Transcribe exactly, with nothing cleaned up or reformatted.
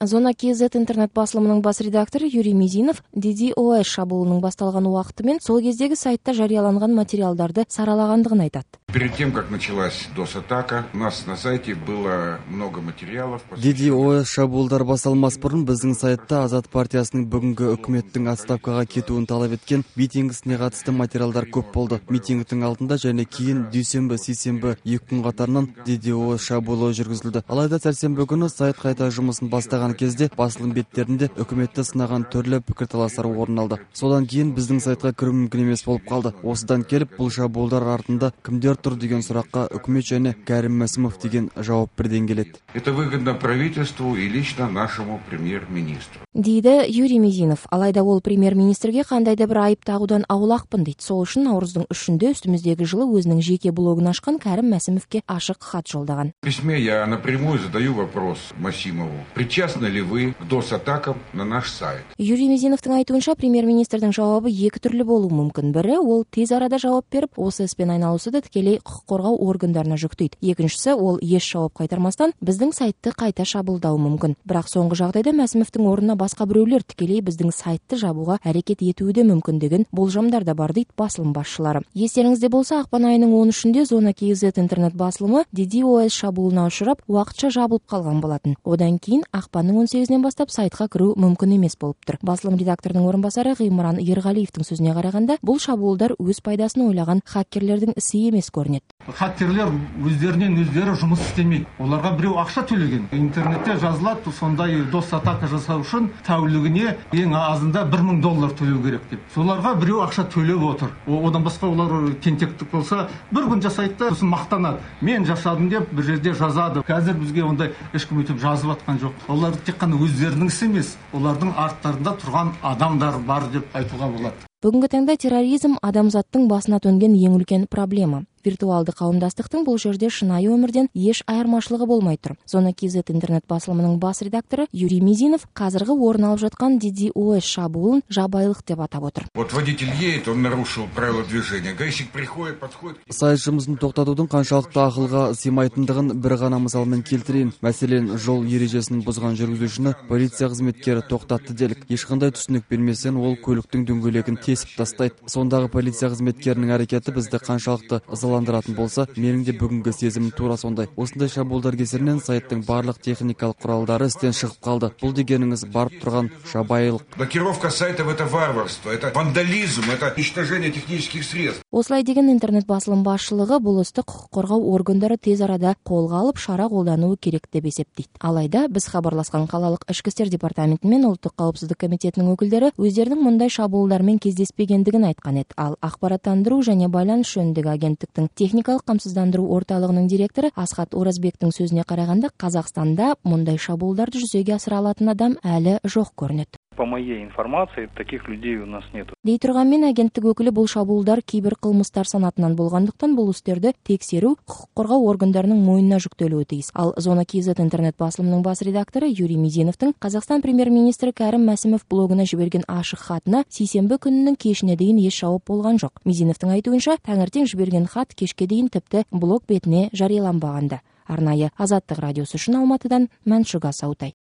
Зона кз интернет басылымының бас редакторы Юрий Мизинов DDoS шабуылының басталған уақытымен сол кездегі сайтта жарияланған материалдарды саралагандығын айтады. Перед тем, как началась дос-атака, у нас на сайте было много материалов. DDoS шабуылдар басталмас бұрын біздің сайтта Азат партиясының бүгінгі үкіметтің отставкаға кетуін талап еткен митингісіне қатысты материалдар көп болды. Митингтің алдында және кейін дүйсенбі, сейсенбі екі күн қатарынан DDoS шабуылы жүргізілді. Алайда сәрсенбі күні сайт қайта жұмысын бастаған кезде басылым беттерінде үкіметті сынаған түрлі пікірталастар орын алды. Содан кейін біздің сайтқа кіру мүмкін емес болып қалды. Осыдан келіп бұл шабуылдар артында кімдер тұр деген сұраққа үкімет және Кәрім Мәсімов деген жауап бірден келеді. Это выгодно правительству и лично нашему премьер-министру. Дейді Юрий Мизинов. Алайда ол премьер-министрге қандайда бір айып тағудан аулақпын дейді. Сол үшін наурыздың үшінде үстіміздегі жылы өзінің жеке блогын ашқан Кәрім Мәсімовке ашық хат жолдаған. В письме я напрямую задаю вопрос Масимову. Причастны ли вы к дос-атакам на наш сайт? Юрий Мизиновтың айтуынша премьер-министрдің жауабы екі түрлі болуы мүмкін. Бірі, ол тез арада жауап беріп, осы іспен айналысуды тікелей құқық қорғау органдарына жүктейді. Екіншісі, ол еш жауап қайтармастан біздің сайтты қайта шабуылдауы мүмкін. Бірақ соңғы жағдайда Мәсімовтің орнына басқа біреулер тікелей біздің сайтты жабуға әрекет етуі де мүмкін деген болжамдар да бар дейді басылым басшылары. Естеріңізде болса, ақпан айының он үшінде Зона кз интернет басылымы DDoS шабуылына ұшырап, уақытша жабылып қалған болатын. Одан кейін ақпанның он сегізінен бастап сайтқа кіру мүмкін емес болып тұр. Басылым редакторының орынбасары Ғимран Ерғалиевтің сөзіне қарағанда, бұл шабуылдар өз пайдасын ойлаған хакерлердің ісі емес көрінеді. Хакерлер өздерінен өздері жұмыс істемейді. Оларға біреу ақша төлеген. Интернетте жазылады, сондай дос-атака жасау үшін тәулігіне ең азында бір мың доллар төлеу керек деп. Соларға біреу ақша төлеп отыр. Одан басқа олар тентектік болса, бір күн жасайды да сосын мақтанады. Мен жасадым деп бір жерде жазады. Қазір бізге ондай ешкім өйтіп жазып атқан жоқ. Олар тек қана өздерінің ісі емес, олардың арттарында тұрған адамдар бар деп айтуға болады. Бүгінгі таңда терроризм адамзаттың басына төнген ең үлкен проблема. Виртуалды қауымдастықтың бұл жерде шынайы өмірден еш айырмашылығы болмай тұр. Зона кз интернет басылымының бас редакторы Юрий Мизинов қазіргі орын алып жатқан DDoS шабуылын жабайылық деп атап отыр. Вот водитель едет, он нарушил правила движения. Гаишник приходит, подходит. Сайт жұмысын тоқтатудың қаншалықты ақылға сыймайтындығын бір ғана мысалмен келтірейін. Мәселен, жол ережесін бұзған жүргізушіні полиция қызметкері тоқтатты делік. Ешқандай түсінік бермесен, ол көліктің дөңгелегін тесіп тастайды. Сондағы полиция қызметкерінің әрекеті бізді қаншалықты ызаландыратын болса, менің де бүгінгі сезімім тура сондай. Осындай шабуылдар кесірінен сайттың барлық техникалық құралдары істен шығып қалды. Бұл дегеніңіз барып тұрған жабайылық. Блокировка сайтов — это варварство, это вандализм, это уничтожение технических средств. Осылай деген интернет басылым басшылығы бұл істі құқық қорғау органдары тез арада қолға алып шара қолдануы керек деп есептейді. Алайда біз хабарласқан қалалық ішкі істер департаменті мен ұлттық қауіпсіздік комитетінің өкілдері өздерінің мұндай шабуылдармен кездеспегендігін айтқан еді. Ал ақпараттандыру және байланыс жөніндегі агенттіктің техникалық қамсыздандыру орталығының директоры Асхат Оразбектің сөзіне қарағанда, Қазақстанда мұндай шабуылдарды жүзеге асыра алатын адам әлі жоқ көрінеді. По моей информации, таких людей у нас нет. Дей тұрғанмен агенттік өкілі бұл шабуылдар кейбір қылмыстар санатынан болғандықтан бұл істерді тексеру құқық қорғау органдарының мойнына жүктелуі тиіс. Ал Зона кз интернет басылымының бас редакторы Юрий Мизиновтың Қазақстан премьер-министрі Кәрім Мәсімов блогына жіберген ашық хатына сейсенбі күнінің кешіне дейін еш жауап болған жоқ. Мизиновтың айтуынша, таңертең жіберген хат кешке дейін тіпті блог бетіне жарияланбағанда. Арнайы Азаттық радиосы үшін Алматыдан Мәншүк Асаутай.